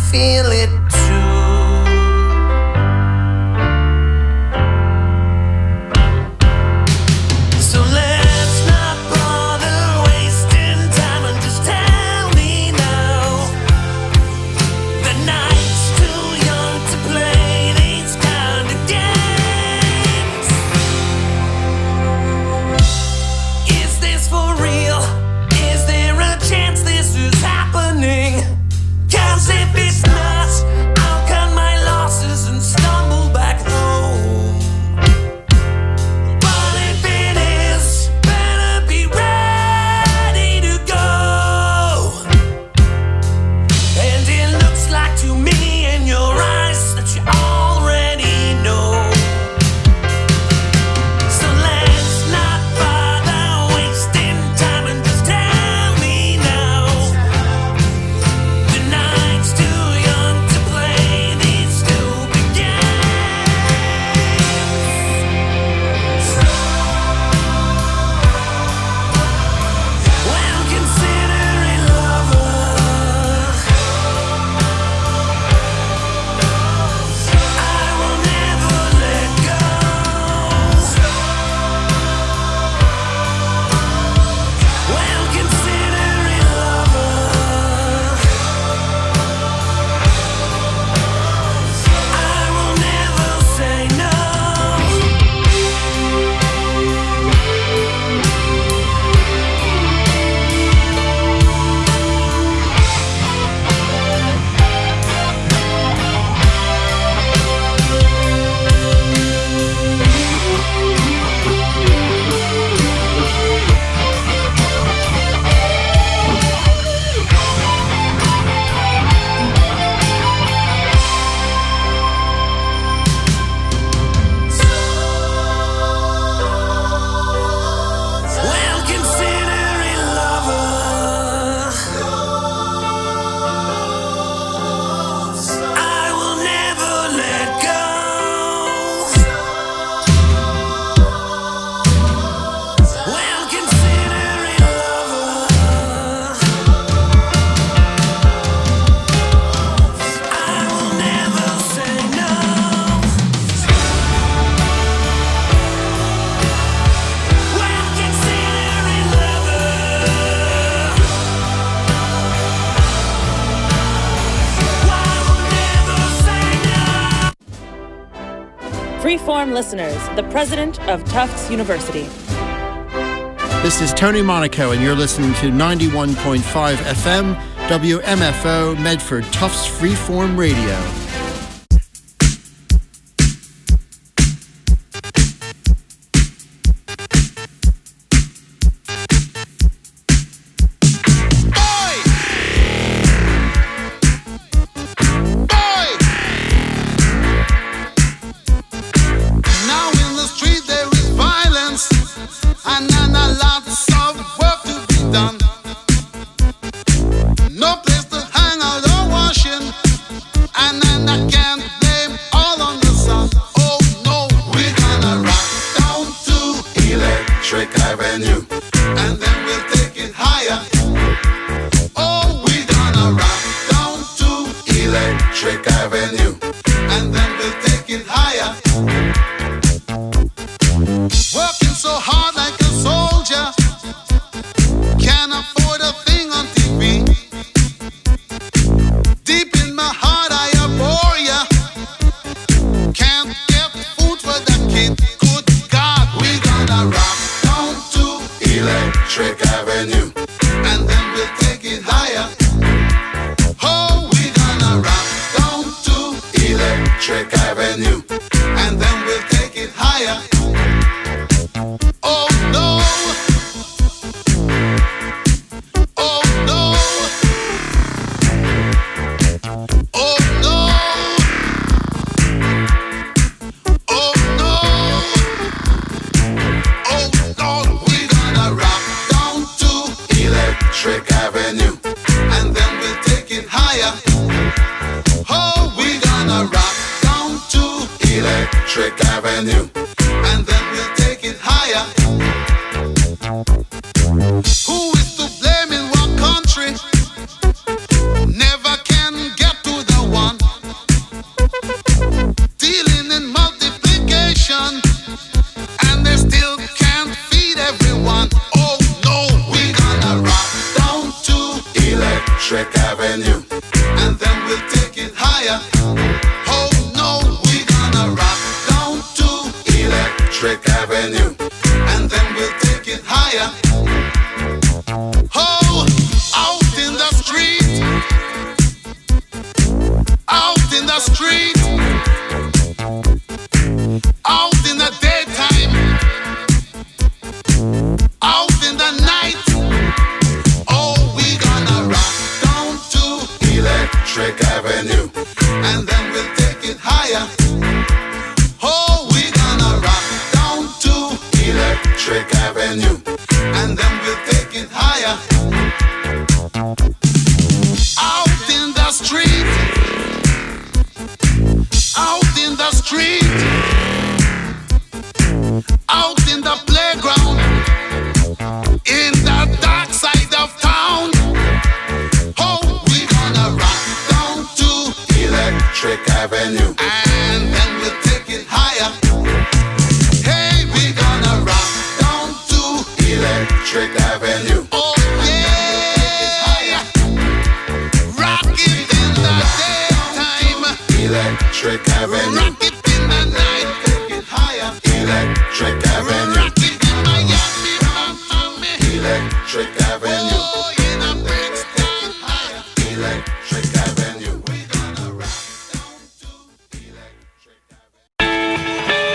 feel it too. So let's not bother wasting time and just tell me now. The night's too young to play these kind of games. Is this for real? Is there a chance this is happening? 'Cause if it's not, I'll cut my losses and stumble back home. But if it is, better be ready to go. And it looks like to me in your eyes that you already know. So let's not bother wasting time and just tell me now. The night's too young to play these stupid games. Well, consider it lover. I will never let go. Well, consider it lover. I will never say no. Well, consider it lover. I will never let go. Well, consider it lover. I will never say no. Well, consider it lover. I will never say no. Freeform listeners, the president of Tufts University. This is Tony Monaco, and you're listening to 91.5 FM, WMFO, Medford, Tufts Freeform Radio. Now in the street there is violence, and then a lots of work to be done. No place to hang out or washing, and then I can't blame all on the sun. Oh no, we're gonna rock down to Electric Avenue, and then we'll take it higher. Oh, we're gonna rock down to Electric Avenue, and then we'll take it higher. Working so hard like a soldier, can't afford a thing on TV. Deep in my heart I abhor ya, can't get food for the kid. Good God, we gonna rock down to Electric Avenue, and then we'll take it higher. Oh, we gonna rock down to Electric Avenue, and then we'll take it higher. Oh no! Oh no! Oh no! Oh no! Oh Lord, we're gonna rock down to Electric Avenue, and then we'll take it higher. Oh, we're gonna rock down to Electric Avenue, and then we'll take it higher. Who is to blame in what country? Never can get to the Electric Avenue. And then we'll take it higher. Oh, we're gonna rock down to Electric Avenue. And then we'll take it higher. Out in the street. Out in the street. Out in the playground. In the dark side of town. Oh, we're gonna rock down to Electric Avenue. And then we'll take it higher. Hey, we're gonna rock down to Electric Avenue. Oh yeah, rock it in the daytime. Electric Avenue. Rock it in the night. Take it higher. Electric Avenue. Rock it in Miami, Miami. Electric Avenue. Oh, in the bricks, take it higher. Electric Avenue. We're gonna rock down to Electric Avenue.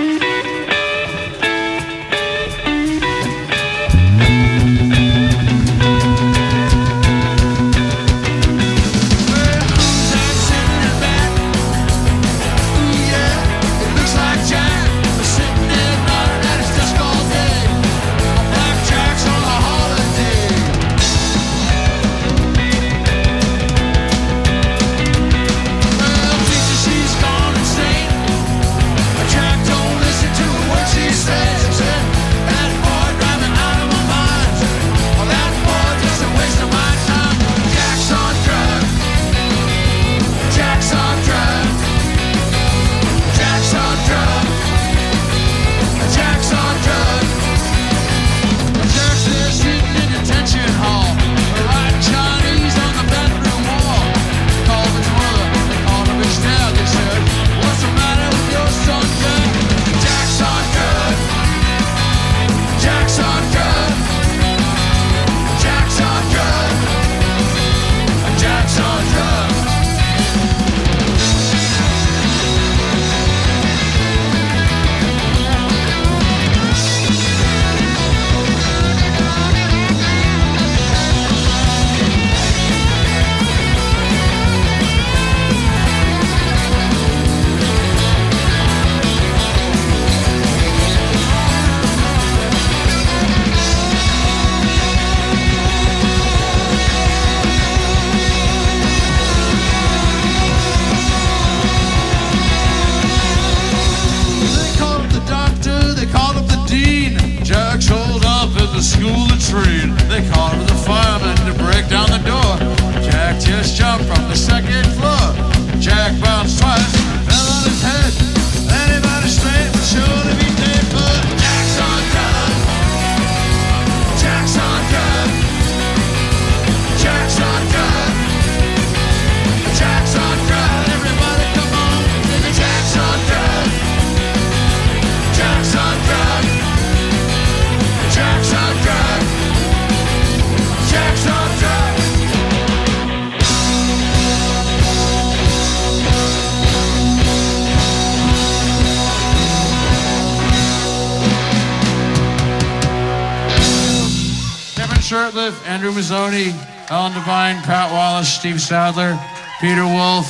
Shirtliff, Andrew Mazzoni, Ellen Devine, Pat Wallace, Steve Sadler, Peter Wolf,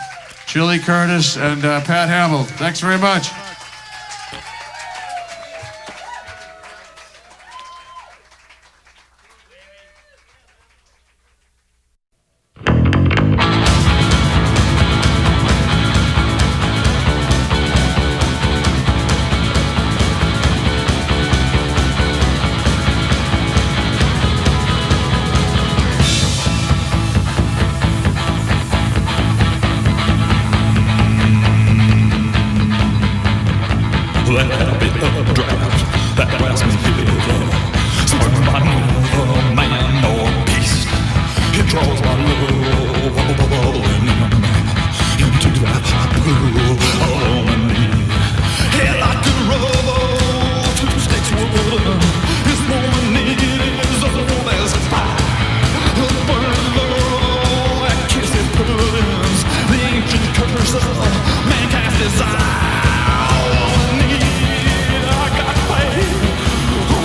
Julie Curtis, and Pat Hamill. Thanks very much. Mankind desire, all I need, I got faith.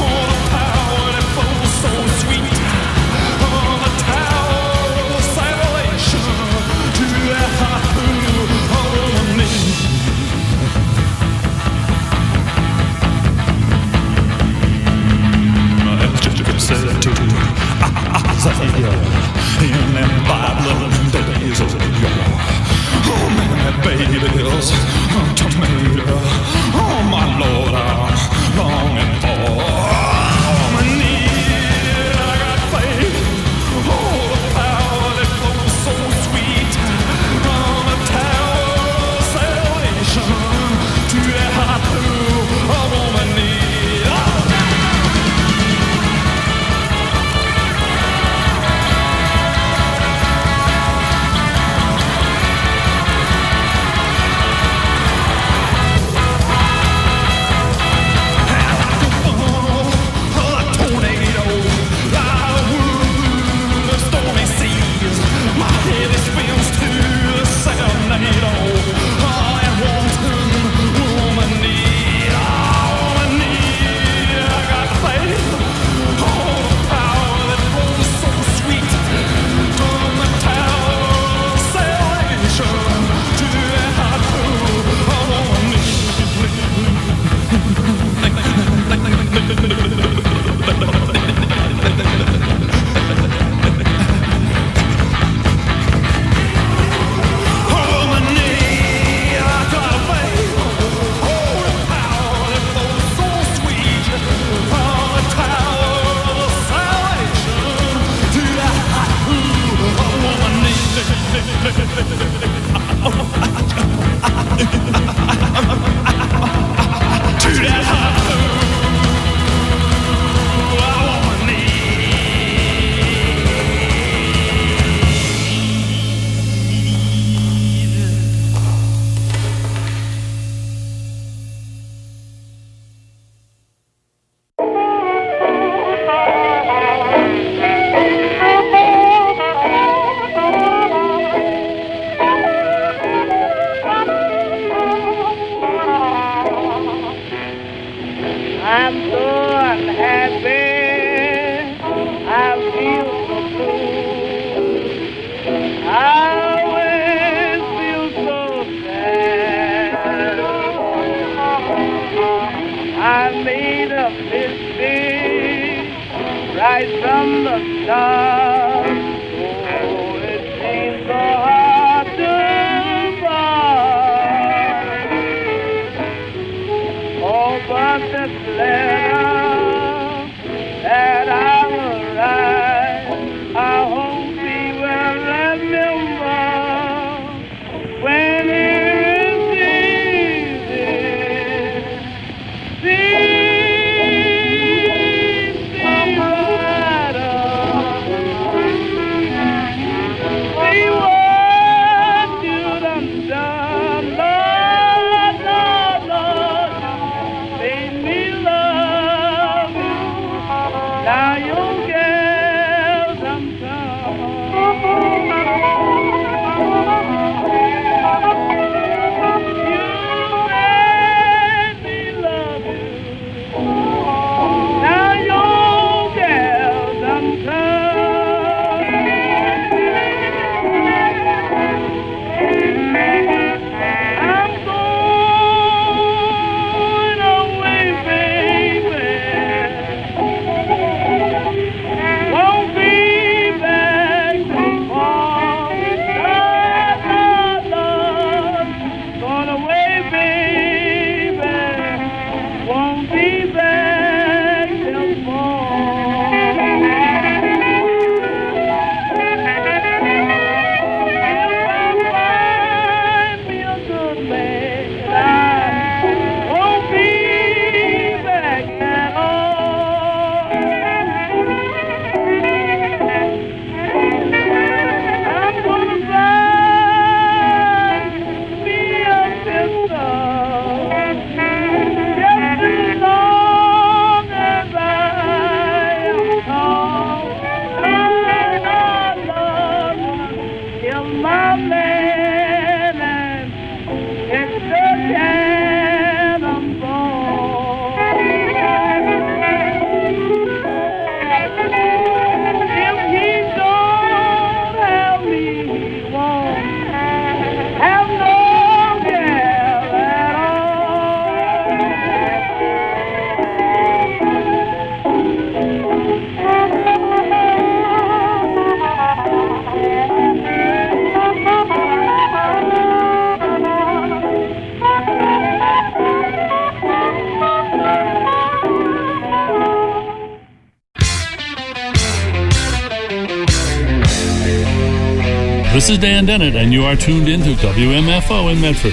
This is Dan Dennett, and you are tuned into WMFO in Medford.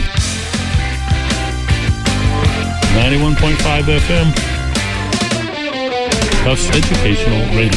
91.5 FM, Tufts Educational Radio.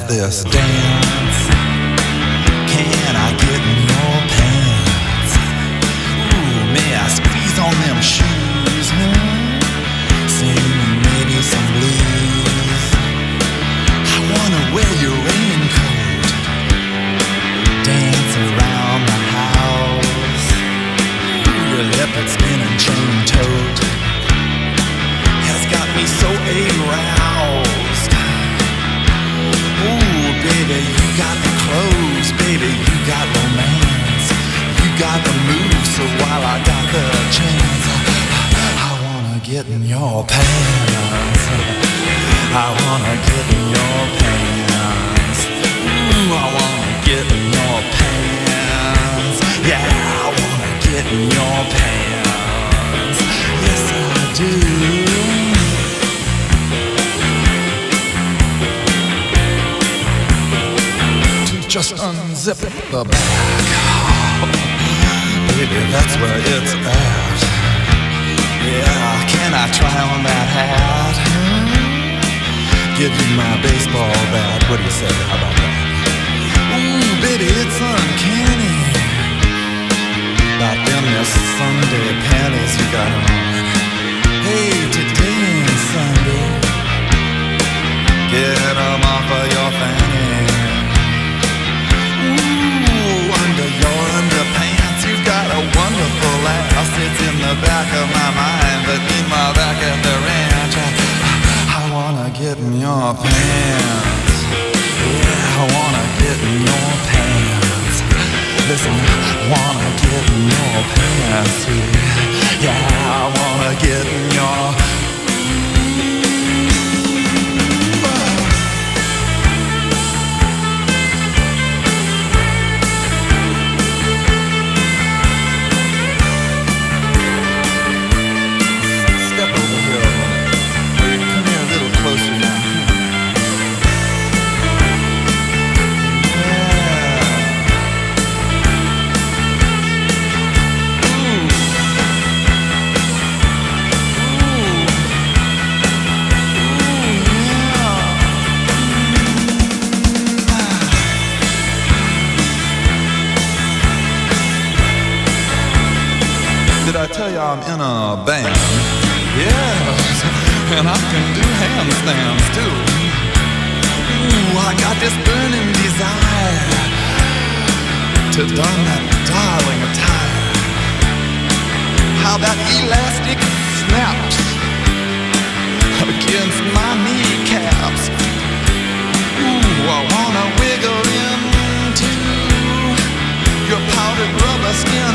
this dance. Can I get in your pants? Ooh, may I squeeze on them shoes? Sing maybe some blues. I wanna wear your raincoat, dance around the house. Ooh, your leopard skin and chain tote has got me so aroused. Ooh, baby, you got the clothes, baby, you got romance, you got the moves. So while I got the chance, I wanna get in your pants. I wanna get in your pants. Ooh, I wanna get in your pants. Yeah, I wanna get in your pants. Yes, I do. Just unzip the back. Baby, that's where it's at. Yeah, can I try on that hat? Give you my baseball bat. What do you say? How about that? Ooh, baby, it's uncanny. Like them your Sunday panties you got on. Hey, today ain't Sunday. Get them off of your fanny. Your underpants, you've got a wonderful ass. It's in the back of my mind, but meanwhile back at the ranch, I wanna get in your pants. Yeah, I wanna get in your pants. Listen, I wanna get in your pants, sweetie. Yeah, I wanna get in your. Did I tell you I'm in a band? Yes, and I can do handstands too. Ooh, I got this burning desire to don that darling attire. How that elastic snaps against my kneecaps. Ooh, I wanna wiggle into your powdered rubber skin.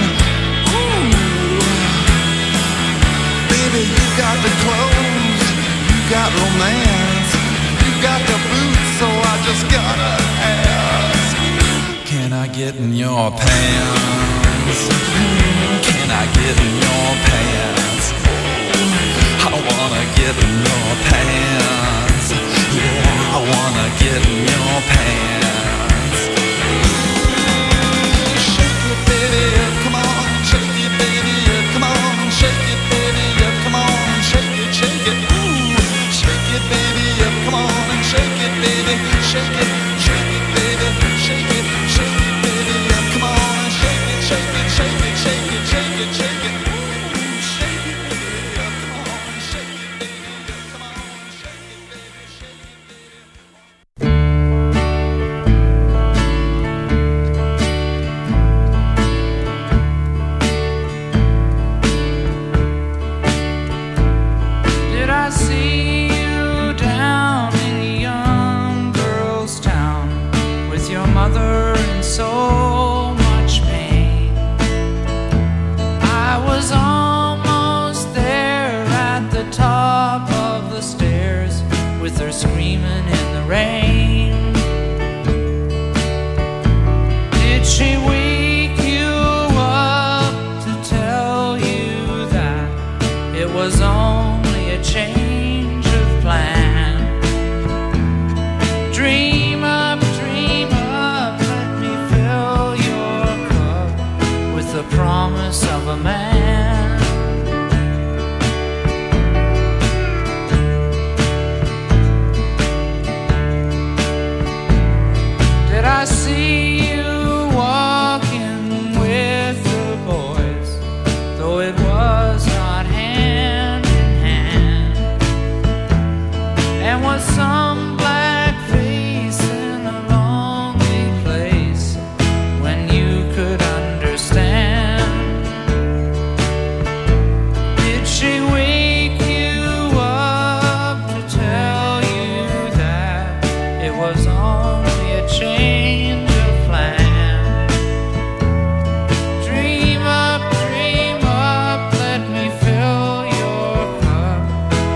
Baby, you got the clothes, you got romance, you got the boots, so I just gotta ask, can I get in your pants? Can I get in your pants? I wanna get in your pants. Yeah, I wanna get in your pants. Shake it, baby, come on, shake it, baby, come on, shake it, baby. Shake it, ooh, shake it, baby, come on and shake it, baby, shake it, baby, shake it, baby, come on and shake it, shake it, shake it, shake it, shake it, shake it, ooh, shake it, baby, come on and shake it, baby, come on and shake it, baby, shake it, I see you down in a young girl's town with your mother in so much pain. I was almost there at the top of the stairs with her screaming in the rain. Did she wake you up to tell you that it was only a change of plan? Dream up, let me fill your cup with the promise of a man.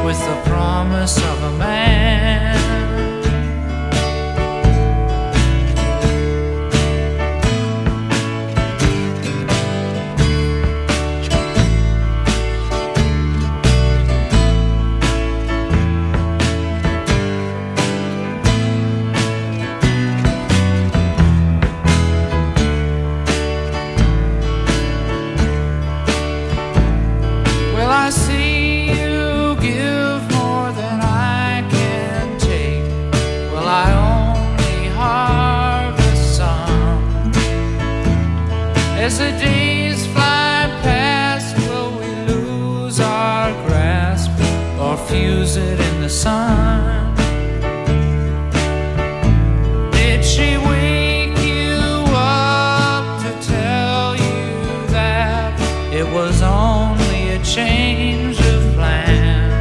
with the promise of a man. I see you give more than I can take. Well, I only harvest some. As the days fly past, will we lose our grasp or fuse it in the sun? Did she wake you up to tell you that it was only a change of plan?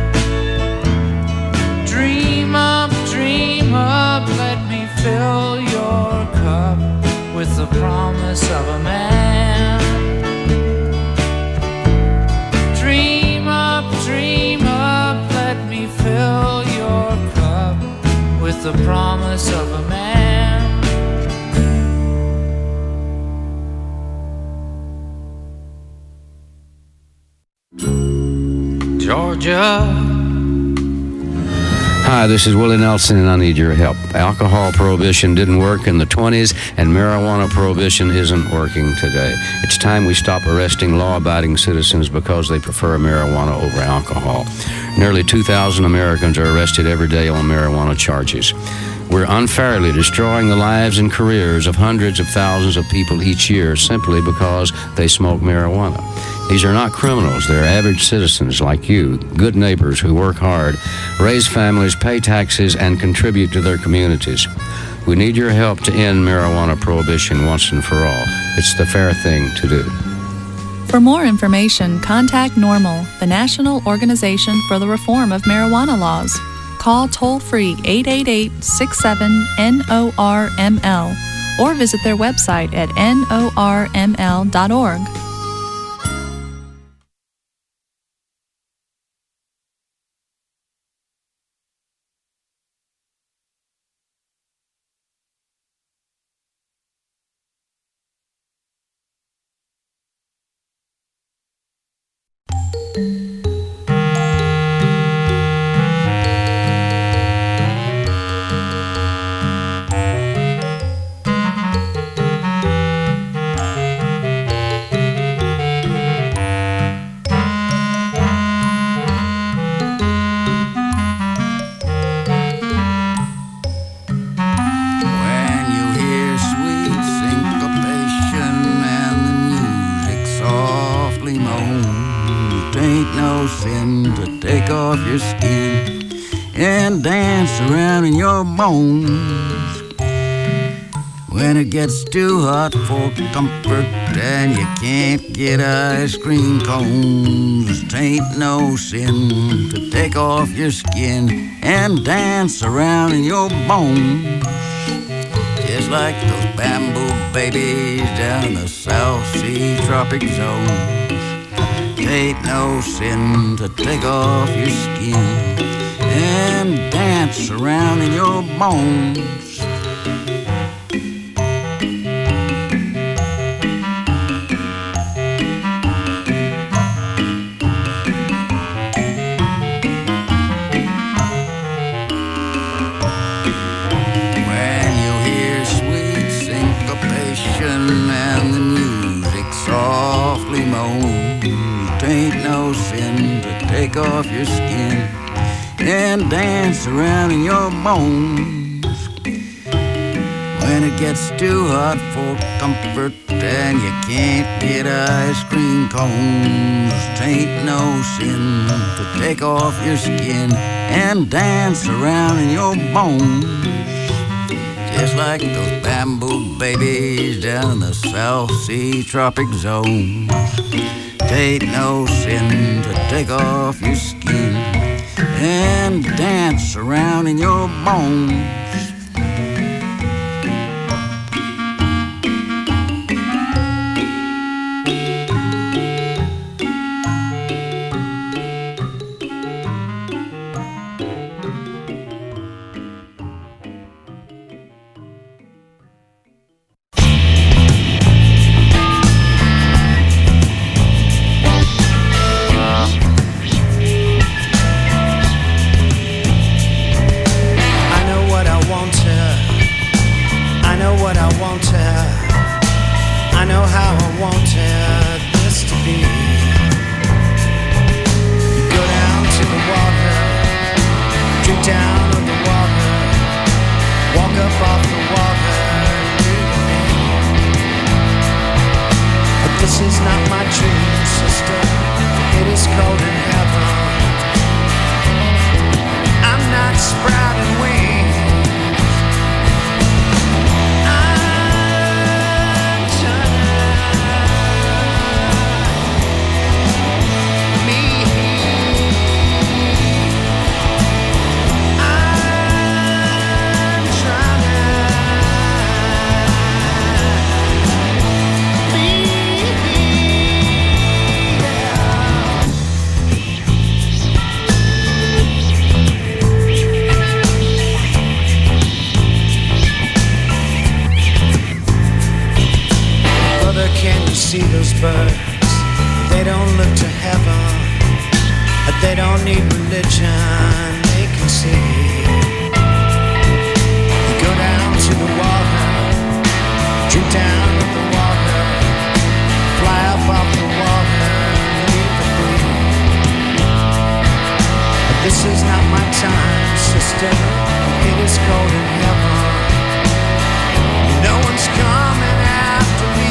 Dream up, let me fill your cup with the promise of a man. Dream up, let me fill your cup with the promise of a man. Georgia. Hi, this is Willie Nelson, and I need your help. Alcohol prohibition didn't work in the 20s, and marijuana prohibition isn't working today. It's time we stop arresting law-abiding citizens because they prefer marijuana over alcohol. Nearly 2,000 Americans are arrested every day on marijuana charges. We're unfairly destroying the lives and careers of hundreds of thousands of people each year simply because they smoke marijuana. These are not criminals. They're average citizens like you, good neighbors who work hard, raise families, pay taxes, and contribute to their communities. We need your help to end marijuana prohibition once and for all. It's the fair thing to do. For more information, contact NORML, the National Organization for the Reform of Marijuana Laws. Call toll-free 888-67-NORML or visit their website at norml.org. Your skin and dance around in your bones. When it gets too hot for comfort and you can't get ice cream cones, it ain't no sin to take off your skin and dance around in your bones. Just like those bamboo babies down in the South Sea tropic zones. Ain't no sin to take off your skin and dance around in your bones. When you hear sweet syncopation and the music softly moans, ain't no sin to take off your skin and dance around in your bones. When it gets too hot for comfort and you can't get ice cream cones, ain't no sin to take off your skin and dance around in your bones. Just like those bamboo babies down in the South Sea tropic zones. Ain't no sin to take off your skin and dance around in your bones. Drink down on the water, walk up off the water. But this is not my dream, sister. It is cold in heaven. I'm not sprouting wings. Can you see those birds? They don't look to heaven. They don't need religion. They can see. You go down to the water, drink down at the water, fly up off the water, leave the breeze. But this is not my time, sister. It is cold in heaven. No one's coming after me.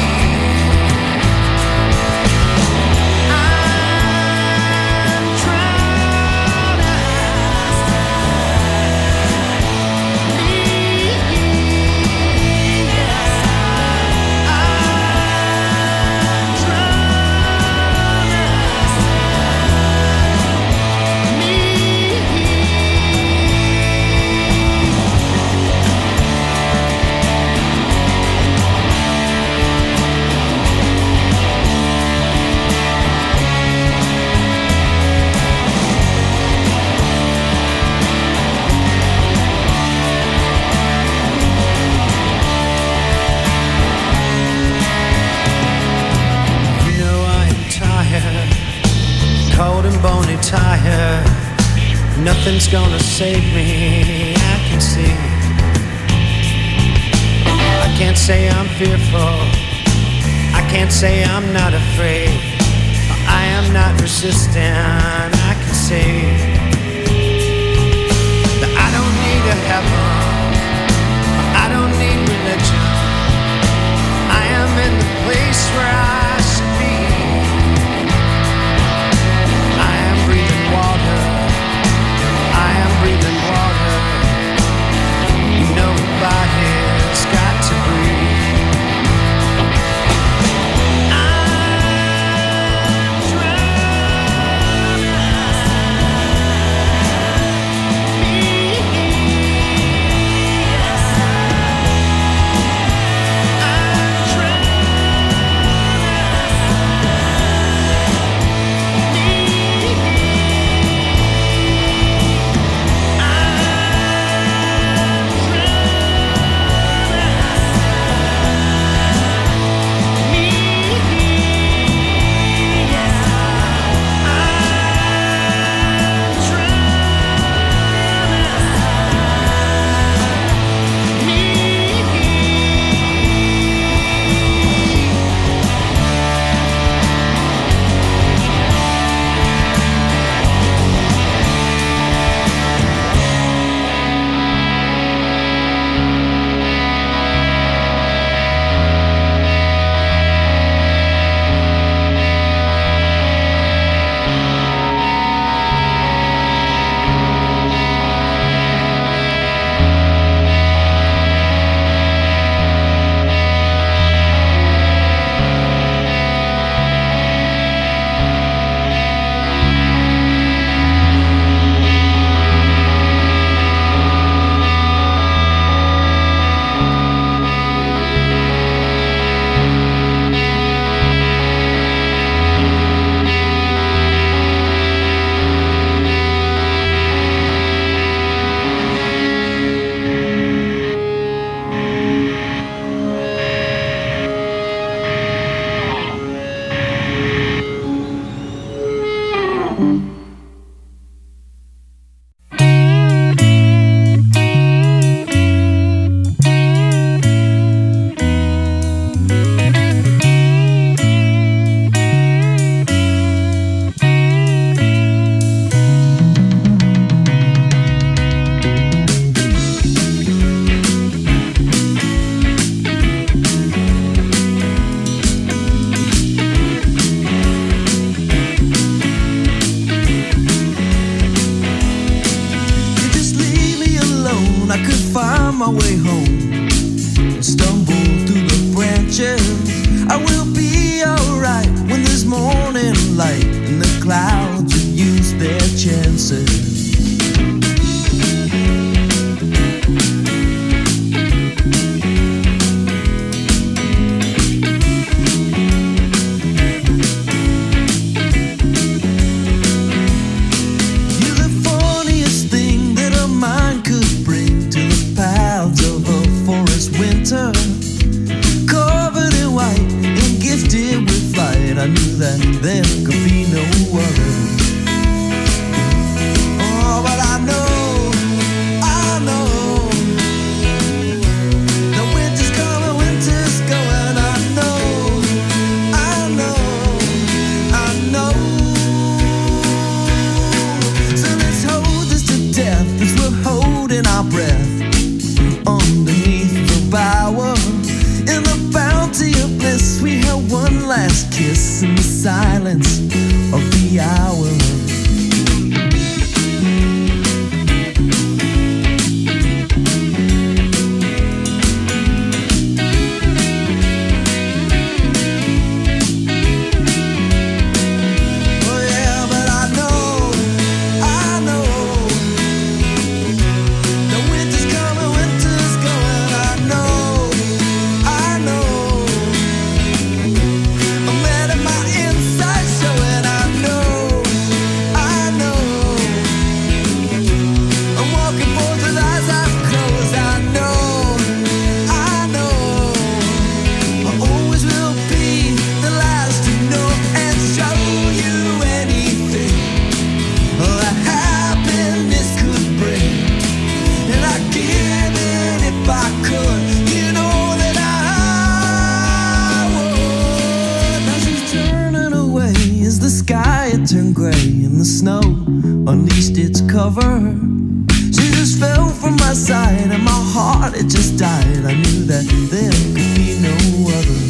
Cold and bony tired. Nothing's gonna save me, I can see. I can't say I'm fearful, I can't say I'm not afraid. I am not resistant, I can see that I don't need a heaven, I don't need religion. I am in the place where I should be. Breathing water, nobody's got to breathe. I'm drowning. my way home and stumble through the branches. I will be alright when there's morning light and the clouds have used their chances. Covered in white and gifted with flight, I knew that there could be no other. Oh, but I know the winter's coming, winter's going. I know. So let's hold this to death as we're holding our breath underneath the bower. In the bounty of bliss, we held one last kiss in the silence of the hour. Oh yeah, but I know the winter's coming, winter's going. I know. I'm letting my inside show, and I know. I'm walking forth with eyes closed. I know. I always will be the last to know and show you anything that happiness could bring. And I'd give it if I could. You know that I would. Now she's turning away as the sky had turned gray and the snow unleashed its cover. She just fell from my side and my heart had just died. I knew that there could be no other.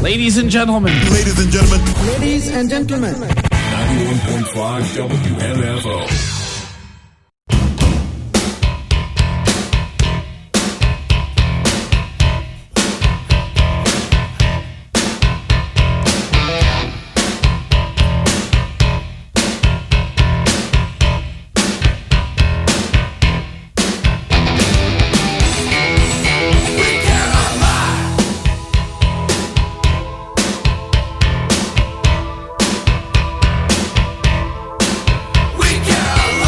Ladies and gentlemen. Ladies and gentlemen. Ladies and gentlemen. 91.5 WMFO. We can't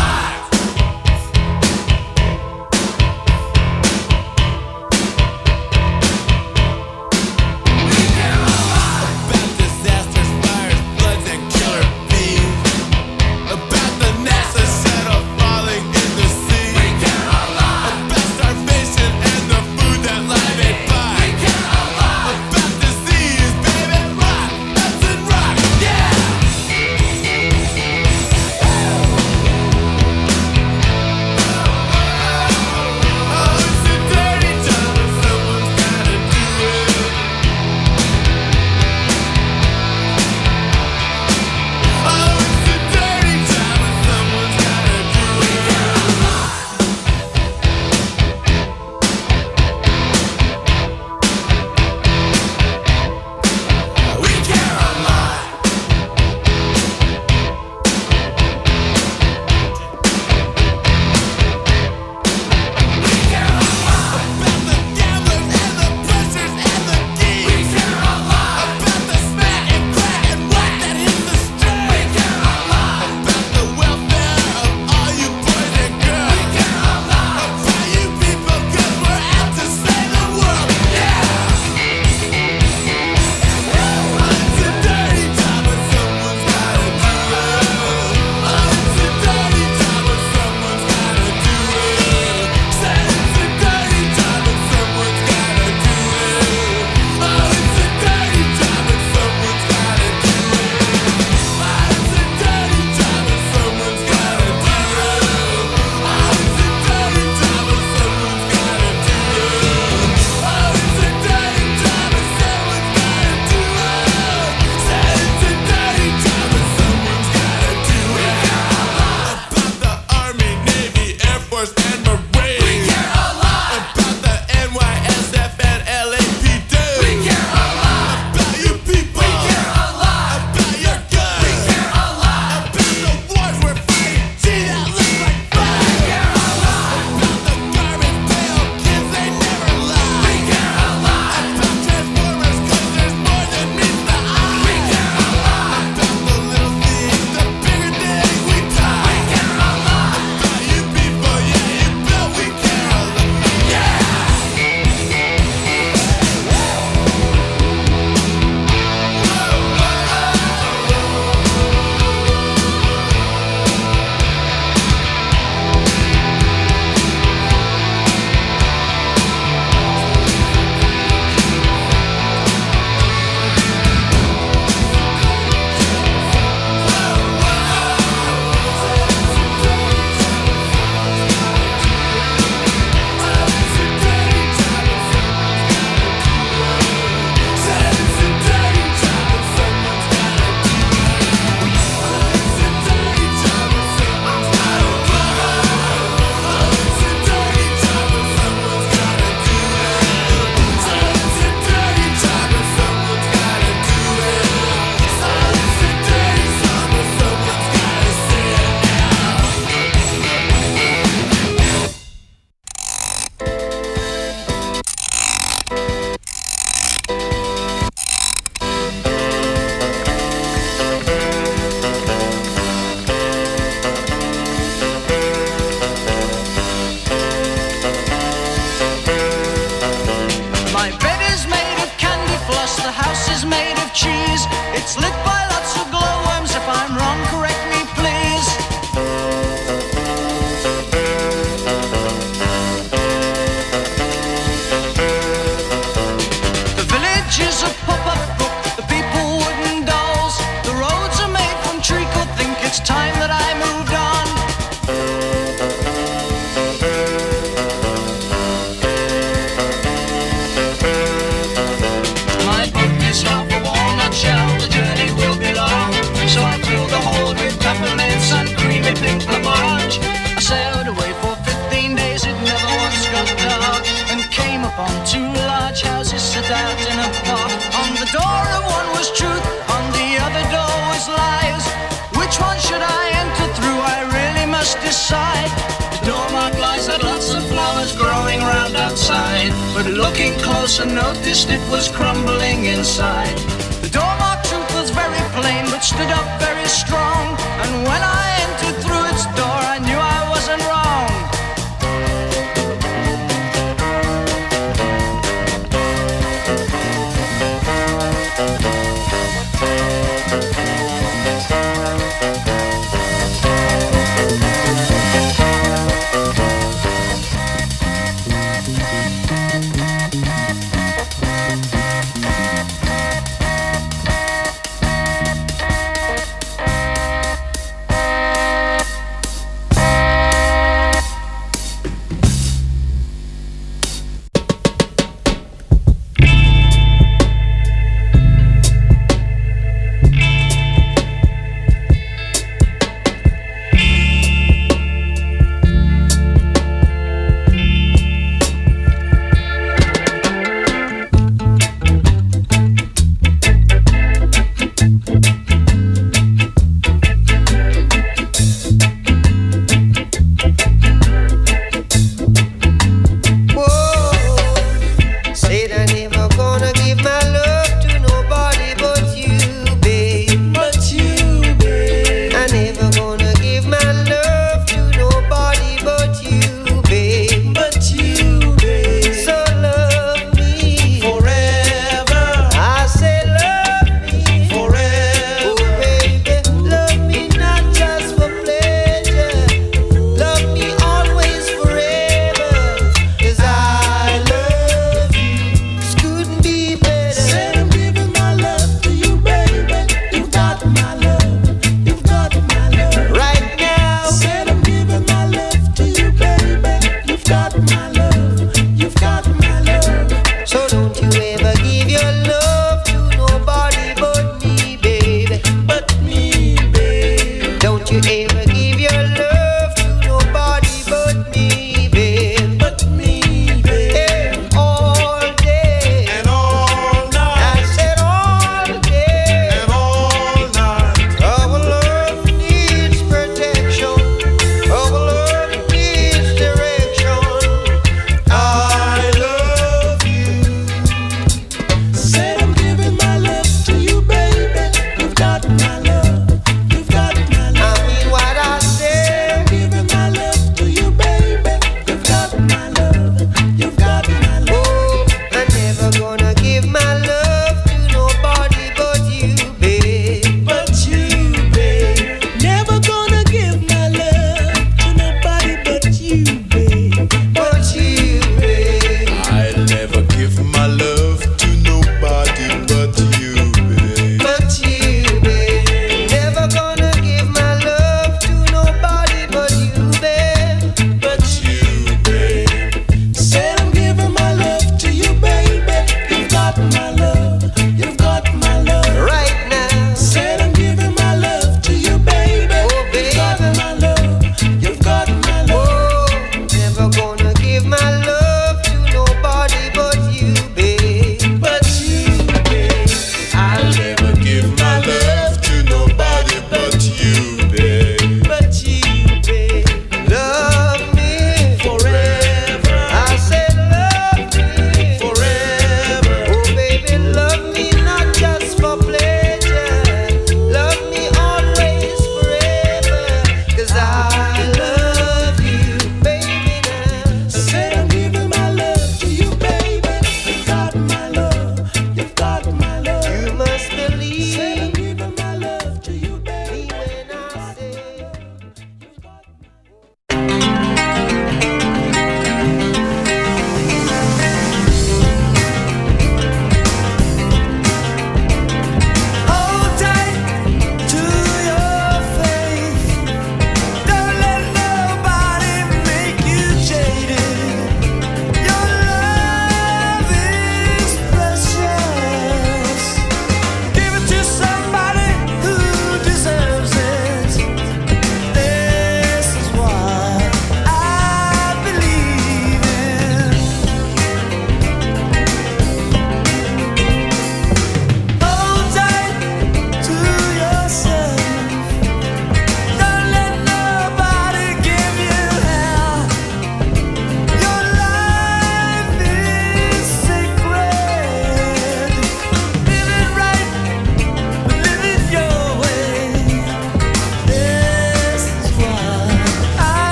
Looking closer, noticed it was crumbling inside.